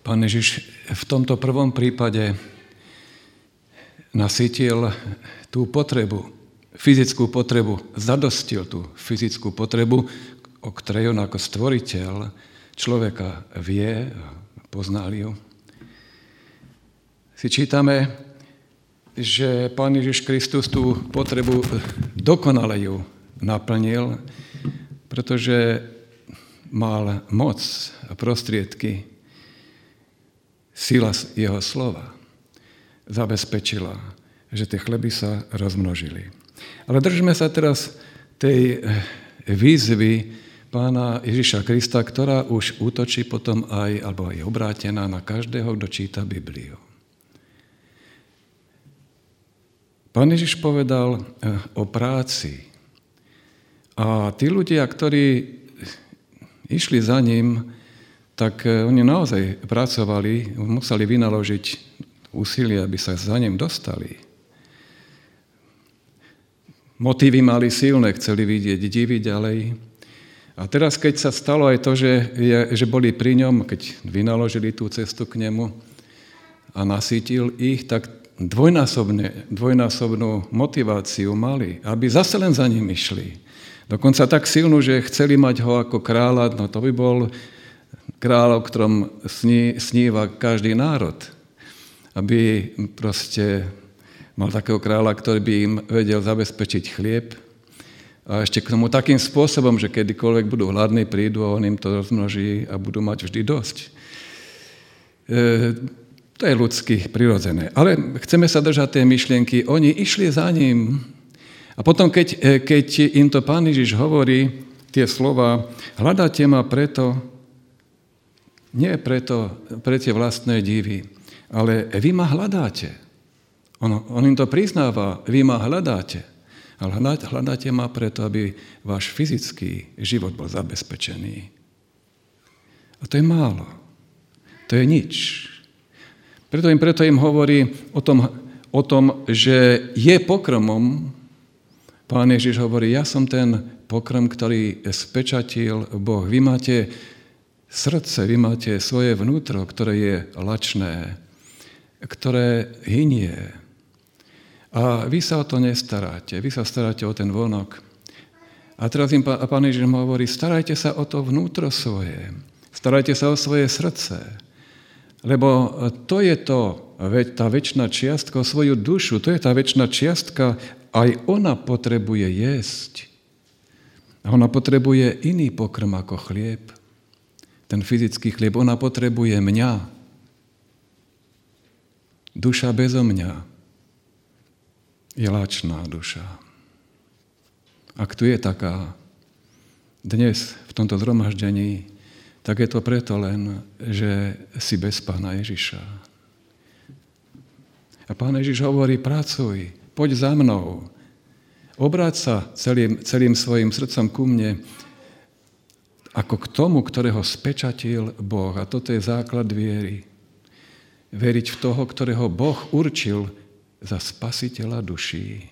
Pán Ježiš v tomto prvom prípade nasýtil tú potrebu, fyzickú potrebu, zadostil tú fyzickú potrebu, o ktorej on ako stvoriteľ človeka vie, poznal ju. Si čítame, že Pán Ježiš Kristus tú potrebu dokonale ju naplnil, pretože mal moc a prostriedky, sila jeho slova zabezpečila, že tie chleby sa rozmnožili. Ale držme sa teraz tej výzvy Pána Ježiša Krista, ktorá už útočí potom aj, alebo je obrátená na každého, kto číta Bibliu. Pán Ježiš povedal o práci. A tí ľudia, ktorí išli za ním, tak oni naozaj pracovali, museli vynaložiť úsilie, aby sa za ním dostali. Motívy mali silné, chceli vidieť divy ďalej. A teraz, keď sa stalo aj to, že boli pri ňom, keď vynaložili tú cestu k nemu a nasýtil ich, tak dvojnásobnú motiváciu mali, aby zase len za ním išli. Dokonca tak silnú, že chceli mať ho ako kráľa, no to by bol kráľ, o ktorom sníva každý národ. Aby proste mal takého kráľa, ktorý by im vedel zabezpečiť chlieb. A ešte k tomu takým spôsobom, že kedykoľvek budú hladní, prídu a on im to rozmnoží a budú mať vždy dosť. To je ľudsky prirodzené. Ale chceme sa držať tej myšlienky. Oni išli za ním. A potom, keď im to Pán Ježiš hovorí tie slova, hľadáte ma preto, nie preto, pre tie vlastné divy, ale vy ma hľadáte. On im to priznáva, vy ma hľadáte. Ale hľadáte ma preto, aby váš fyzický život bol zabezpečený. A to je málo. To je nič. Preto im hovorí o tom, že je pokrmom. Pán Ježiš hovorí, ja som ten pokrm, ktorý spečatil Boh. Vy máte srdce, vy máte svoje vnútro, ktoré je lačné, ktoré hynie. A vy sa o to nestaráte. Vy sa staráte o ten vonok. A teraz im Pán Ježiš hovorí, starajte sa o to vnútro svoje. Starajte sa o svoje srdce. Lebo to je tá večná čiastka, o svoju dušu, to je tá večná čiastka, aj ona potrebuje jesť. A ona potrebuje iný pokrm ako chlieb. Ten fyzický chlieb, ona potrebuje mňa. Duša bezo mňa je lačná duša. Ak tu je taká dnes v tomto zhromaždení, tak je to preto len, že si bez Pána Ježiša. A Pán Ježiš hovorí, pracuj, poď za mnou, obráť sa celým svojim srdcom ku mne, ako k tomu, ktorého spečatil Boh. A toto je základ viery. Veriť v toho, ktorého Boh určil za spasiteľa duší.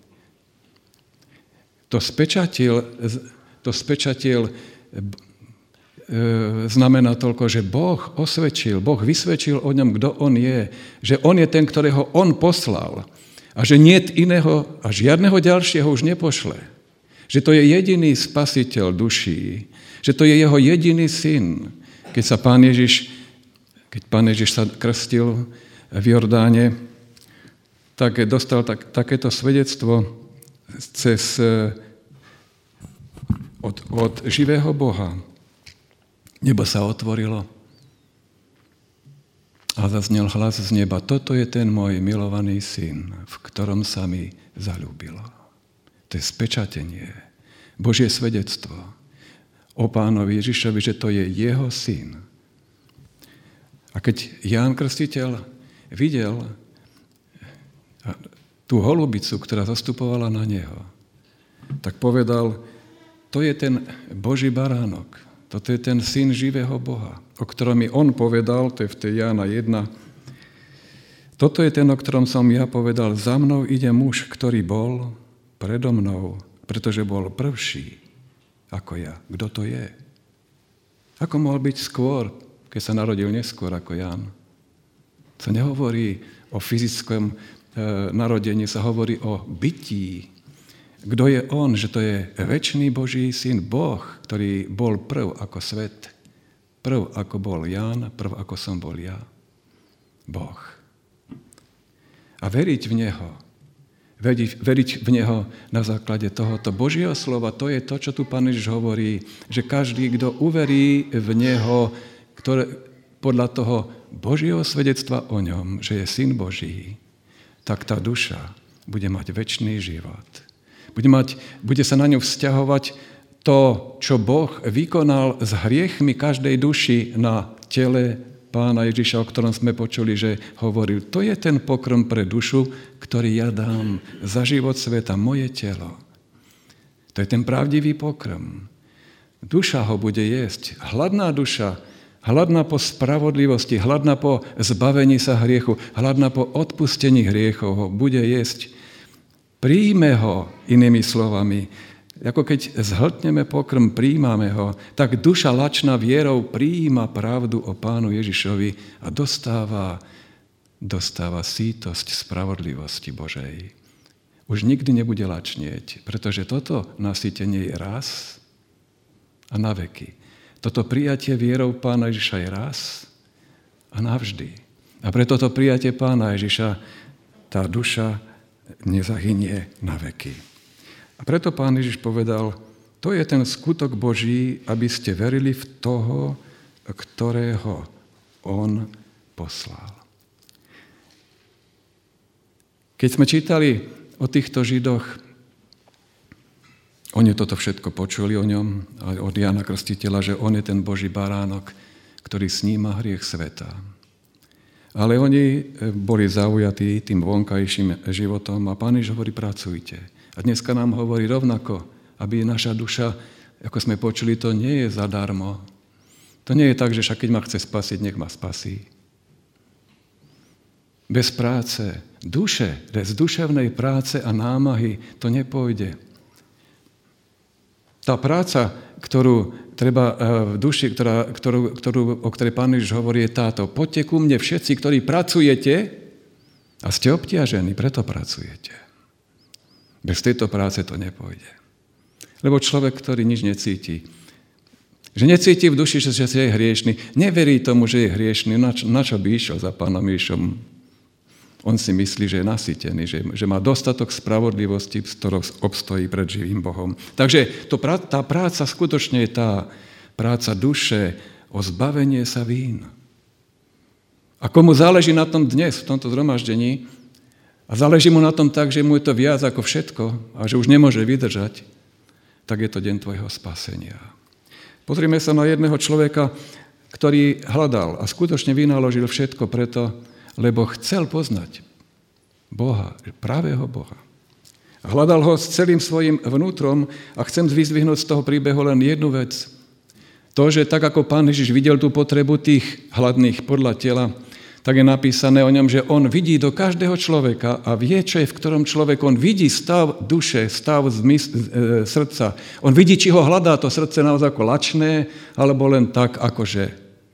To spečatil znamená toľko, že Boh osvedčil, Boh vysvedčil o ňom, kto on je. Že on je ten, ktorého on poslal. A že niet iného a žiadneho ďalšieho už nepošle. Že to je jediný spasiteľ duší. Že to je jeho jediný syn. Keď Pán Ježiš sa krstil v Jordáne, tak dostal takéto svedectvo od živého Boha. Nebo sa otvorilo a zaznel hlas z neba. Toto je ten môj milovaný syn, v ktorom sa mi zaľúbilo. To je spečatenie, Božie svedectvo o Pánovi Ježišovi, že to je jeho syn. A keď Ján Krstiteľ videl tú holubicu, ktorá zastupovala na neho, tak povedal, to je ten Boží baránok. Toto je ten syn živého Boha, o ktorom mi on povedal, to je v tej Jána 1. Toto je ten, o ktorom som ja povedal, za mnou ide muž, ktorý bol predo mnou, pretože bol prvší ako ja. Kto to je? Ako mohol byť skôr keď sa narodil neskôr ako Ján. Sa nehovorí o fyzickom narodení, sa hovorí o bytí. Kto je on, že to je večný Boží syn, Boh, ktorý bol prv ako svet, prv ako bol Ján, prv ako som bol ja. Boh. A veriť v Neho, veriť v Neho na základe tohoto Božieho slova, to je to, čo tu Pán Ježiš hovorí, že každý, kto uverí v Neho, podľa toho Božieho svedectva o ňom, že je syn Boží, tak tá duša bude mať večný život. Bude sa na ňu vzťahovať to, čo Boh vykonal s hriechmi každej duši na tele Pána Ježiša, o ktorom sme počuli, že hovoril, to je ten pokrm pre dušu, ktorý ja dám za život sveta, moje telo. To je ten pravdivý pokrm. Duša ho bude jesť. Hladná duša, hladná po spravodlivosti, hladná po zbavení sa hriechu, hladná po odpustení hriechov ho bude jesť. Príjme ho, inými slovami. Ako keď zhltneme pokrm, príjmame ho, tak duša lačná vierou prijíma pravdu o Pánu Ježišovi a dostáva sítosť spravodlivosti Božej. Už nikdy nebude lačnieť, pretože toto nasýtenie je raz a na veky. Toto prijatie vierou Pána Ježiša je raz a navždy. A pre toto prijatie Pána Ježiša tá duša nezahynie na veky. A preto Pán Ježiš povedal, to je ten skutok Boží, aby ste verili v toho, ktorého on poslal. Keď sme čítali o týchto Židoch, oni toto všetko počuli o ňom, od Jána Krstiteľa, že on je ten Boží baránok, ktorý sníma hriech sveta. Ale oni boli zaujatí tým vonkajším životom a Pán Ježiš hovorí, pracujte. A dneska nám hovorí rovnako, aby naša duša, ako sme počuli, to nie je zadarmo. To nie je tak, že však keď ma chce spasiť, nech ma spasí. Bez práce, bez duševnej práce a námahy to nepôjde. Tá práca, ktorú treba v duši, o ktorej Pán Ježiš hovorí, je táto. Poďte ku mne všetci, ktorí pracujete a ste obťažení, preto pracujete. Bez tejto práce to nepôjde. Lebo človek, ktorý nič necíti, že necíti v duši, že je hriešný, neverí tomu, že je hriešný, na čo by išiel za Pánom Ježišom. On si myslí, že je nasýtený, že má dostatok spravodlivosti, z ktorou obstojí pred živým Bohom. Takže tá práca skutočne je tá práca duše o zbavenie sa vín. A komu záleží na tom dnes, v tomto zhromaždení, a záleží mu na tom tak, že mu je to viac ako všetko a že už nemôže vydržať, tak je to deň tvojho spasenia. Pozrime sa na jedného človeka, ktorý hľadal a skutočne vynaložil všetko preto, lebo chcel poznať Boha, pravého Boha. Hľadal ho s celým svojim vnútrom a chcem vyzdvihnúť z toho príbehu len jednu vec. To, že tak ako Pán Ježiš videl tú potrebu tých hladných podľa tela, tak je napísané o ňom, že on vidí do každého človeka a vie, čo je v ktorom človeku. On vidí stav duše, stav srdca. On vidí, či ho hľadá to srdce naozaj ako lačné, alebo len tak, akože.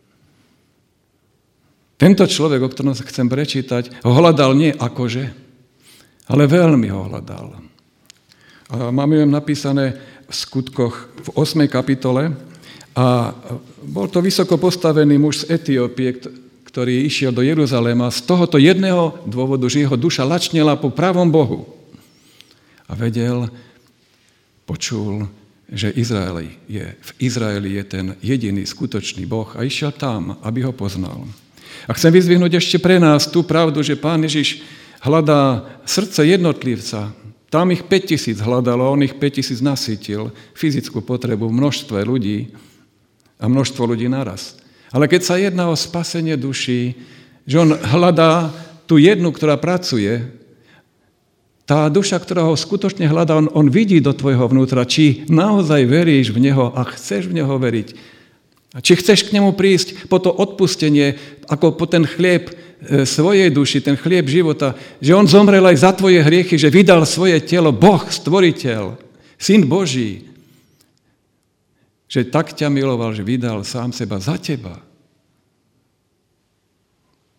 Tento človek, o ktorom sa chcem prečítať, ho hľadal nie akože, ale veľmi ho hľadal. A máme ju napísané v Skutkoch v 8. kapitole a bol to vysoko postavený muž z Etiópie, ktorý išiel do Jeruzaléma z tohoto jedného dôvodu, že jeho duša lačnela po pravom Bohu. A počul, že v Izraeli je ten jediný skutočný Boh a išiel tam, aby ho poznal. A chcem vyzdvihnúť ešte pre nás tú pravdu, že Pán Ježiš hľadá srdce jednotlivca. Tam ich 5000 hľadalo a on ich 5000 nasýtil fyzickú potrebu v množstve ľudí a množstvo ľudí naraz. Ale keď sa jedná o spasenie duší, že on hľadá tú jednu, ktorá pracuje, tá duša, ktorá ho skutočne hľadá, on vidí do tvojho vnútra, či naozaj veríš v neho a chceš v neho veriť. A či chceš k nemu prísť po to odpustenie, ako po ten chlieb svojej duši, ten chlieb života, že on zomrel aj za tvoje hriechy, že vydal svoje telo, Boh, stvoriteľ, Syn Boží, že tak ťa miloval, že vydal sám seba za teba.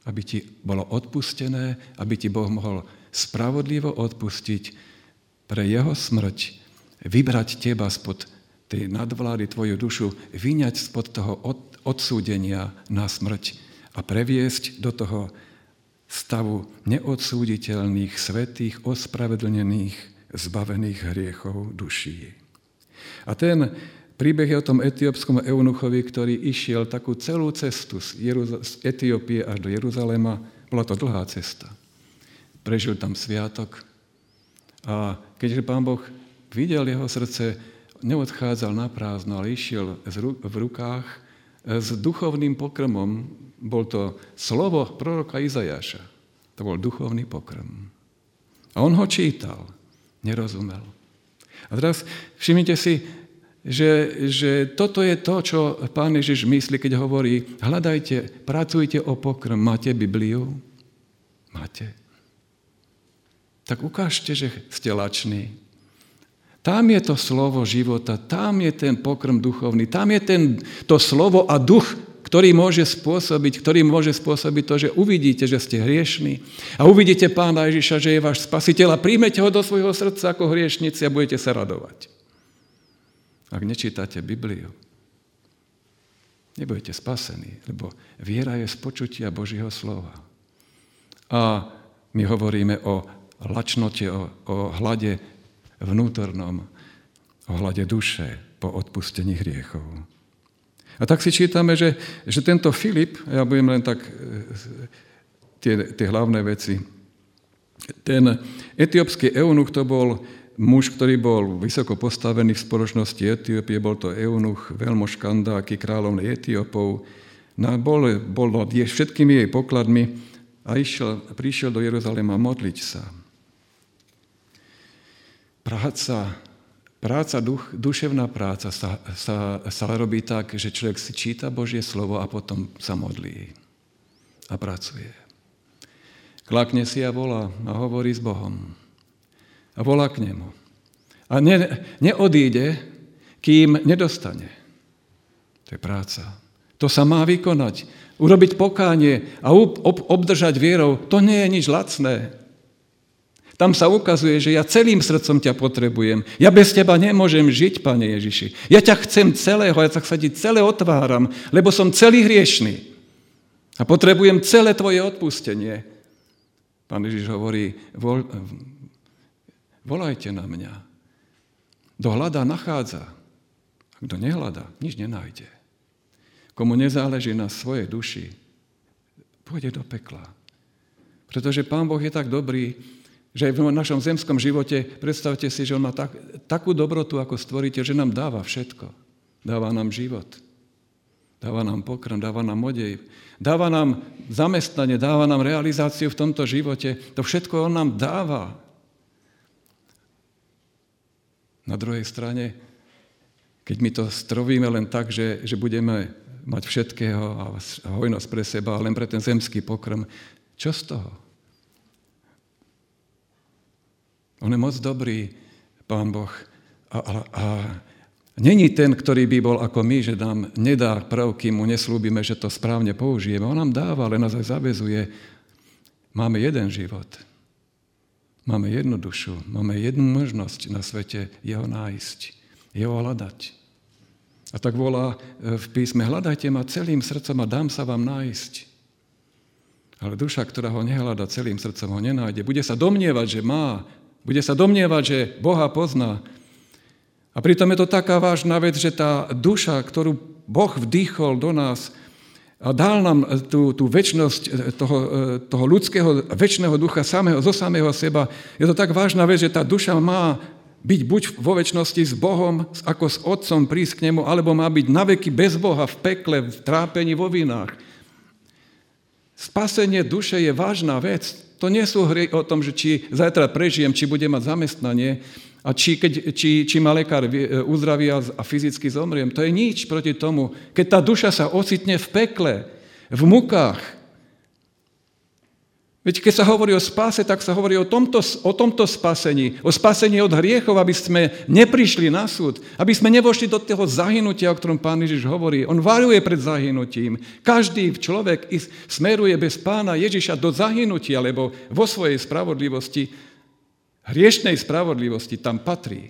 aby ti bolo odpustené, aby ti Boh mohol spravodlivo odpustiť pre jeho smrť, vybrať teba spod tej nadvlády, tvoju dušu, vyňať spod toho odsúdenia na smrť a previesť do toho stavu neodsúditeľných, svätých, ospravedlnených, zbavených hriechov duší. A ten príbeh je o tom etiópskom eunuchovi, ktorý išiel takú celú cestu z Etiópie až do Jeruzalema. Bola to dlhá cesta. Prežil tam sviatok a keďže Pán Boh videl jeho srdce, neodchádzal na prázdno, ale išiel v rukách s duchovným pokrmom. Bol to slovo proroka Izajaša. To bol duchovný pokrm. A on ho čítal, nerozumel. A teraz všimnite si, že toto je to, čo Pán Ježiš myslí, keď hovorí, hľadajte, pracujte o pokrm. Máte Bibliu? Máte. Tak ukážte, že ste lační. Tam je to slovo života, tam je ten pokrm duchovný, tam je to slovo a duch, ktorý môže spôsobiť to, že uvidíte, že ste hriešní a uvidíte Pána Ježiša, že je váš spasiteľ a príjmete ho do svojho srdca ako hriešnici a budete sa radovať. Ak nečítate Bibliu, nebudete spasení, lebo viera je z počutia Božieho slova. A my hovoríme o lačnote, o hlade vnútornom, o hlade duše po odpustení hriechov. A tak si čítame, že tento Filip, ja budem len tak tie hlavné veci, ten etiópsky eunuch to bol muž, ktorý bol vysoko postavený v spoločnosti Etiópie, bol to eunuch veľmož Kandáky, kráľovnej Etiópov, bol nad všetkými jej pokladmi a prišiel do Jeruzalema modliť sa. Duševná práca sa robí tak, že človek si číta Božie slovo a potom sa modlí a pracuje. Klakne si a volá a hovorí s Bohom. A volá k nemu. A neodíde, kým nedostane. To je práca. To sa má vykonať. Urobiť pokánie a obdržať vierou, to nie je nič lacné. Tam sa ukazuje, že ja celým srdcom ťa potrebujem. Ja bez teba nemôžem žiť, Pane Ježiši. Ja ťa chcem celého, ja sa ti celé otváram, lebo som celý hriešný. A potrebujem celé tvoje odpustenie. Pán Ježiš hovorí, volajte na mňa. Kto hľadá, nachádza. A kto nehľadá, nič nenájde. Komu nezáleží na svojej duši, pôjde do pekla. Pretože Pán Boh je tak dobrý, že v našom zemskom živote, predstavte si, že on má takú dobrotu ako stvoriteľ, že nám dáva všetko. Dáva nám život. Dáva nám pokrm, dáva nám odev. Dáva nám zamestnanie, dáva nám realizáciu v tomto živote. To všetko on nám dáva. Na druhej strane, keď my to strovíme len tak, že budeme mať všetkého a hojnosť pre seba, len pre ten zemský pokrm, čo z toho? On je moc dobrý, Pán Boh. A není ten, ktorý by bol ako my, že nám nedá prvky, mu neslúbime, že to správne použijeme. On nám dáva, ale nás aj zaväzuje. Máme jeden život. Máme jednu dušu. Máme jednu možnosť na svete jeho nájsť. Jeho hľadať. A tak volá v písme, hľadajte ma celým srdcom a dám sa vám nájsť. Ale duša, ktorá ho nehľada celým srdcom, ho nenájde. Bude sa domnievať, že má. Bude sa domnievať, že Boha pozná. A pritom je to taká vážna vec, že tá duša, ktorú Boh vdýchol do nás a dal nám tú večnosť toho ľudského večného ducha zo samého seba, je to tak vážna vec, že tá duša má byť buď vo večnosti s Bohom, ako s Otcom prísť k nemu, alebo má byť naveky bez Boha v pekle, v trápení, vo vinách. Spasenie duše je vážna vec. To nie sú hry o tom, že či zajtra prežijem, či budem mať zamestnanie a či ma lekár uzdraví a fyzicky zomriem. To je nič proti tomu. Keď tá duša sa ocitne v pekle, v mukách, Veď keď sa hovorí o spáse, tak sa hovorí o tomto spasení. O spasení od hriechov, aby sme neprišli na súd. Aby sme nevošli do toho zahynutia, o ktorom Pán Ježiš hovorí. On varuje pred zahynutím. Každý človek smeruje bez Pána Ježiša do zahynutia, lebo vo svojej spravodlivosti, hriešnej spravodlivosti tam patrí.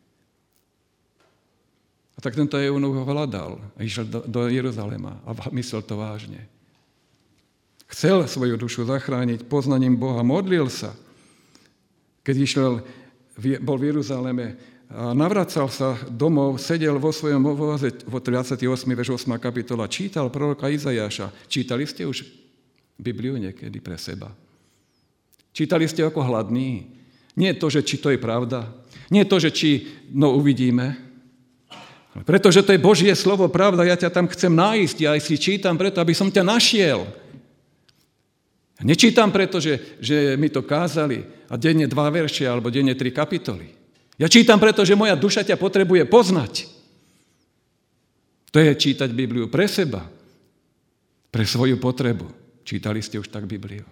A tak tento eunuch ho hľadal a išiel do Jeruzalema a myslel to vážne. Chcel svoju dušu zachrániť poznaním Boha, modlil sa. Keď bol v Jeruzaleme a navracal sa domov, sedel vo svojom voze, 28. verš 8. kapitola, čítal proroka Izajáša. Čítali ste už Bibliu niekedy pre seba? Čítali ste ako hladní? Nie to, že či to je pravda. Nie to, že či uvidíme. Pretože to je Božie slovo, pravda, ja ťa tam chcem nájsť. Ja si čítam preto, aby som ťa našiel. Nečítam preto, že mi to kázali a denne 2 verše alebo denne 3 kapitoly. Ja čítam preto, že moja duša ťa potrebuje poznať. To je čítať Bibliu pre seba, pre svoju potrebu. Čítali ste už tak Bibliu?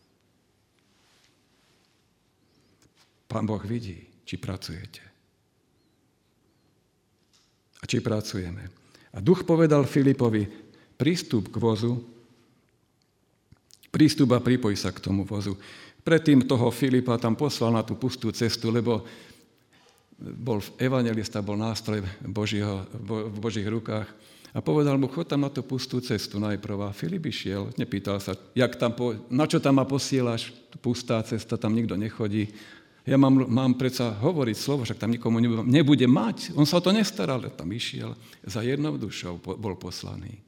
Pán Boh vidí, či pracujete. A či pracujeme. A Duch povedal Filipovi, prístup k vozu, prístup a pripoj sa k tomu vozu. Predtým toho Filipa tam poslal na tú pustú cestu, lebo evanjelista bol nástroj v Božích rukách a povedal mu, chod tam na tú pustú cestu najprv. A Filip išiel, nepýtal sa, na čo tam ma posielaš, pustá cesta, tam nikto nechodí. Ja mám predsa hovoriť slovo, však tam nikomu nebude mať. On sa o to nestaral, tam išiel. Za jednou dušou bol poslaný.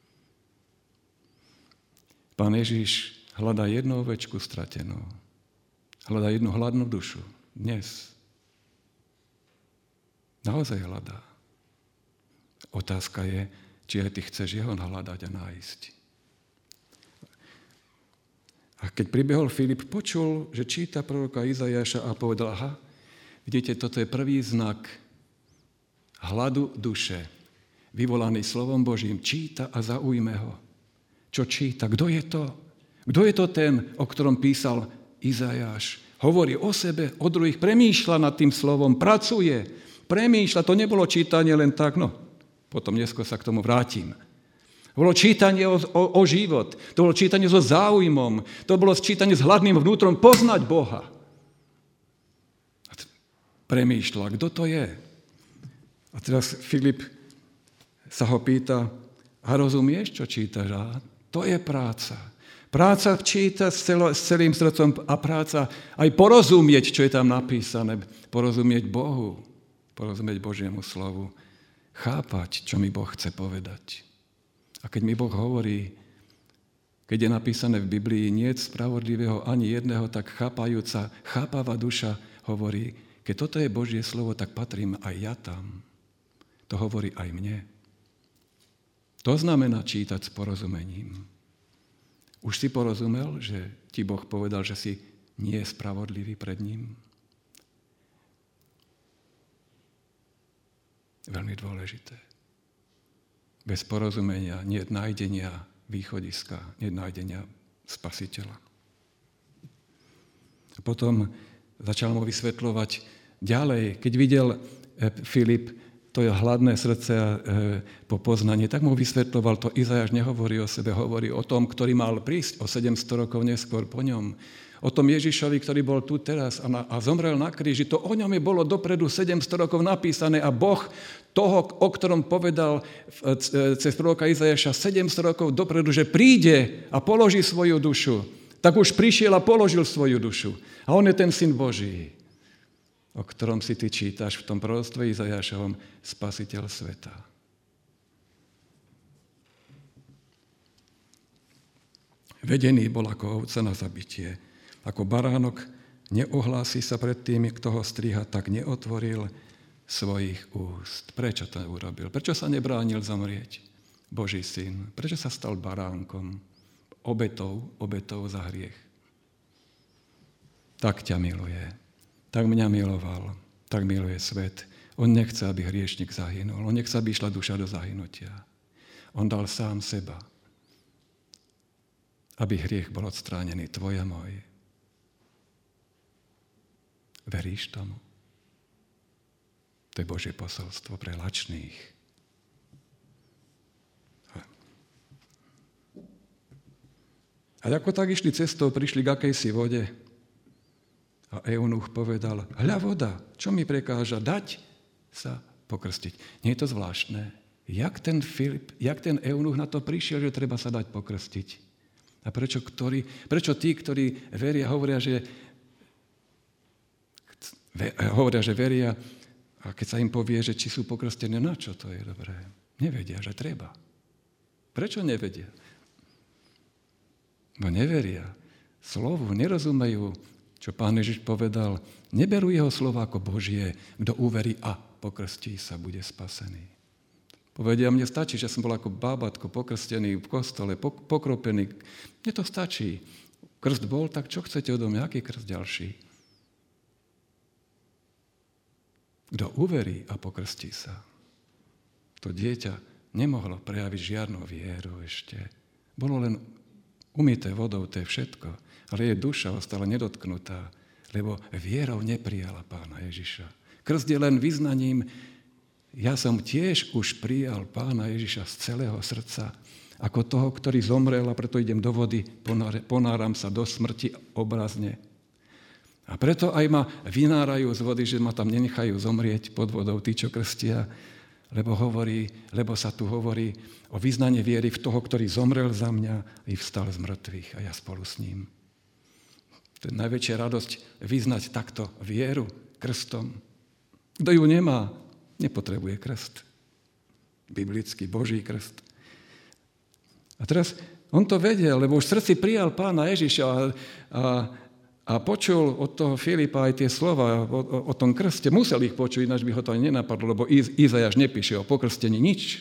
Pán Ježiš hľadá jednu ovečku stratenú. Hľadá jednu hladnú dušu. Dnes. Naozaj hľadá. Otázka je, či aj ty chceš jeho hľadať a nájsť. A keď pribehol Filip, počul, že číta proroka Izajáša a povedal, aha, vidíte, toto je prvý znak hladu duše, vyvolaný slovom Božím. Číta a zaujme ho. Čo číta? Kto je to? Kto je to ten, o ktorom písal Izajáš? Hovorí o sebe, o druhých, premýšľa nad tým slovom, pracuje, premýšľa. To nebolo čítanie len tak, potom neskôr sa k tomu vrátim. To bolo čítanie o život, to bolo čítanie so záujmom, to bolo čítanie s hladným vnútrom poznať Boha. Premýšľa, kto to je? A teraz Filip sa ho pýta, a rozumieš, čo čítaš? A to je práca. Práca čítať s celým srdcom a práca aj porozumieť, čo je tam napísané. Porozumieť Bohu, porozumieť Božiemu slovu. Chápať, čo mi Boh chce povedať. A keď mi Boh hovorí, keď je napísané v Biblii, nie je spravodlivého ani jedného, tak chápavá duša hovorí, keď toto je Božie slovo, tak patrím aj ja tam. To hovorí aj mne. To znamená čítať s porozumením. Už si porozumel, že ti Boh povedal, že si nie je spravodlivý pred ním? Veľmi dôležité. Bez porozumenia nie je nájdenia východiska, nie je nájdenia spasiteľa. A potom začal mu vysvetľovať ďalej. Keď videl Filip to je hladné srdce po poznaní, tak mu vysvetľoval to. Izajáš nehovorí o sebe, hovorí o tom, ktorý mal prísť o 700 rokov neskôr po ňom. O tom Ježišovi, ktorý bol tu teraz a zomrel na kríži. To o ňom je bolo dopredu 700 rokov napísané a Boh toho, o ktorom povedal cez proroka Izajáša 700 rokov dopredu, že príde a položí svoju dušu, tak už prišiel a položil svoju dušu. A on je ten Syn Boží, o ktorom si ty čítaš v tom proroctve Izajášovom, Spasiteľ sveta. Vedený bol ako ovca na zabitie. Ako baránok neohlási sa pred tým, kto ho striha, tak neotvoril svojich úst. Prečo to urobil? Prečo sa nebránil zomrieť? Boží syn. Prečo sa stal baránkom? Obetou za hriech. Tak ťa miluje. Tak mňa miloval. Tak miluje svet. On nechce, aby hriešnik zahynul. On nechce, aby išla duša do zahynutia. On dal sám seba. aby hriech bol odstránený tvoj a môj. Veríš tomu? To je Božie posolstvo pre lačných. A ako tak išli cestou, prišli k akejsi vode a eunuch povedal, hľa voda, čo mi prekáža dať sa pokrstiť. Nie je to zvláštne? Jak ten eunuch na to prišiel, že treba sa dať pokrstiť? A prečo tí, ktorí veria, hovoria, že veria, a keď sa im povie, že či sú pokrstení, na čo to je dobré? Nevedia, že treba. Prečo nevedia? Bo neveria. Slovu nerozumejú, čo Pán Ježiš povedal. Neberú jeho slova ako Božie. Kto uverí a pokrstí sa, bude spasený. Povedia, mne stačí, že som bol ako bábatko pokrstený v kostole, pokropený. Mne to stačí. Krst bol, tak čo chcete odo mňa? Aký krst ďalší? Kto uverí a pokrstí sa. To dieťa nemohlo prejaviť žiadnu vieru ešte. Bolo len umyté vodou, to je všetko. Ale jej duša ostala nedotknutá, lebo vierou neprijala Pána Ježiša. Krst je len vyznaním, ja som tiež už prijal Pána Ježiša z celého srdca, ako toho, ktorý zomrel a preto idem do vody, ponáram sa do smrti obrazne. A preto aj ma vynárajú z vody, že ma tam nenechajú zomrieť pod vodou tí, čo krstia, lebo sa tu hovorí o vyznanie viery v toho, ktorý zomrel za mňa i vstal z mŕtvych a ja spolu s ním. To je najväčšia radosť vyznať takto vieru krstom. Kto ju nemá, nepotrebuje krst. Biblický, Boží krst. A teraz on to vedel, lebo už v srdci prijal Pána Ježiša a počul od toho Filipa aj tie slova o tom krste. Musel ich počuť, ináč by ho to ani nenapadlo, lebo Izajáš nepíše o pokrstení nič.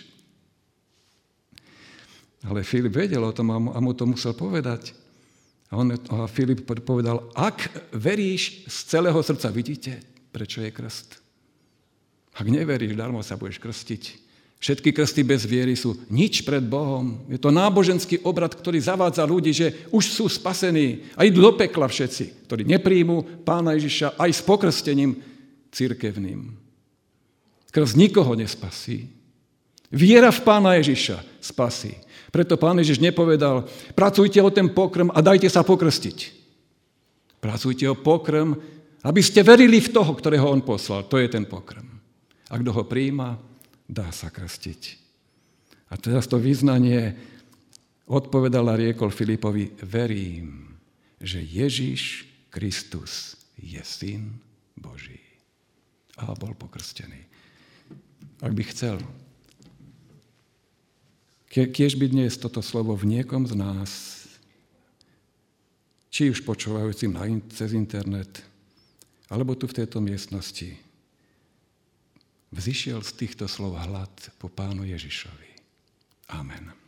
Ale Filip vedel o tom a mu to musel povedať. A Filip povedal, ak veríš z celého srdca, vidíte, prečo je krst? Ak neveríš, darmo sa budeš krstiť. Všetky krsty bez viery sú nič pred Bohom. Je to náboženský obrad, ktorý zavádza ľudí, že už sú spasení a idú do pekla všetci, ktorí nepríjmú Pána Ježiša aj s pokrstením cirkevným. Krst nikoho nespasí. Viera v Pána Ježiša spasí. Preto Pán Ježiš nepovedal, pracujte o ten pokrm a dajte sa pokrstiť. Pracujte o pokrm, aby ste verili v toho, ktorého on poslal. To je ten pokrm. A kto ho prijíma, dá sa krstiť. A teraz to vyznanie odpovedal a riekol Filipovi, verím, že Ježiš Kristus je Syn Boží. A bol pokrstený. Ak by chcel, kiež by dnes toto slovo v niekom z nás, či už počúvajúcim cez internet, alebo tu v tejto miestnosti, vzišiel z týchto slov hlad po Pánu Ježišovi. Amen.